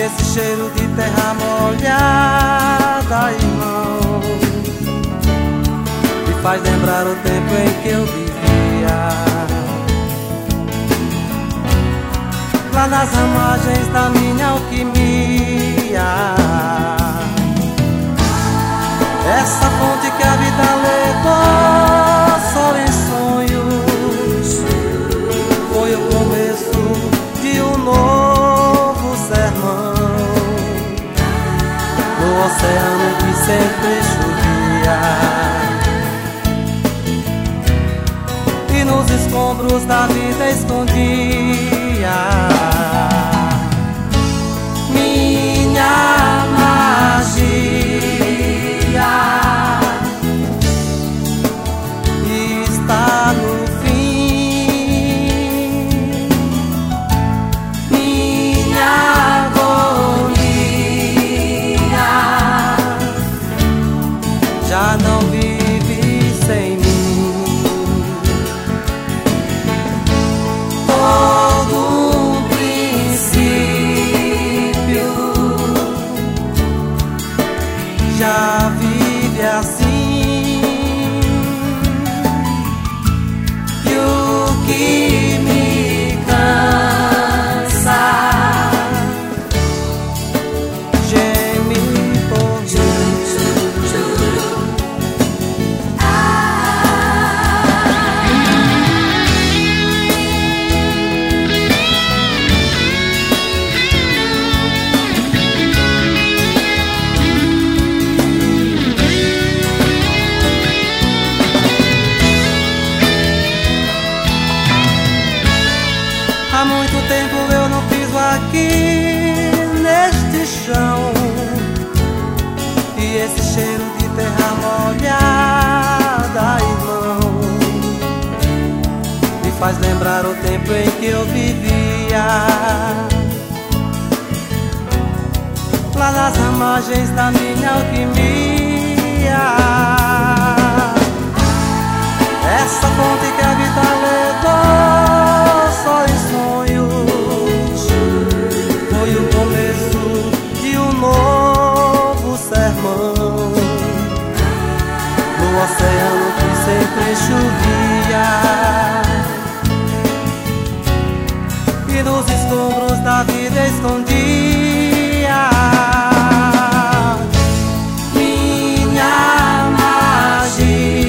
esse cheiro de terra molhada, irmão, me faz lembrar o tempo em que eu vivia lá nas ramagens da minha alquimia. Essa fonte que a vida levou só em sonhos foi o começo de um novo sermão no oceano que sempre chovia e nos escombros da vida escondia minha magia. Está no fim minha agonia, já não vive sem mim. Todo um princípio já vive assim. E o que me cansa geme por mim. Há muito tempo eu não piso aqui neste chão, e esse cheiro de terra molhada, irmão, me faz lembrar o tempo em que eu vivia lá nas ramagens da minha alquimia. Essa fonte que a vida levou só em sonhos foi o começo de um novo sermão no oceano que sempre chovia e nos escombros da vida escondia minha magia.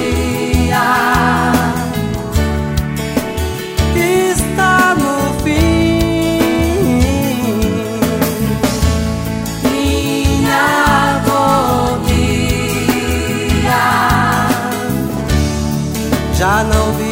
Está no fim minha agonia, já não vi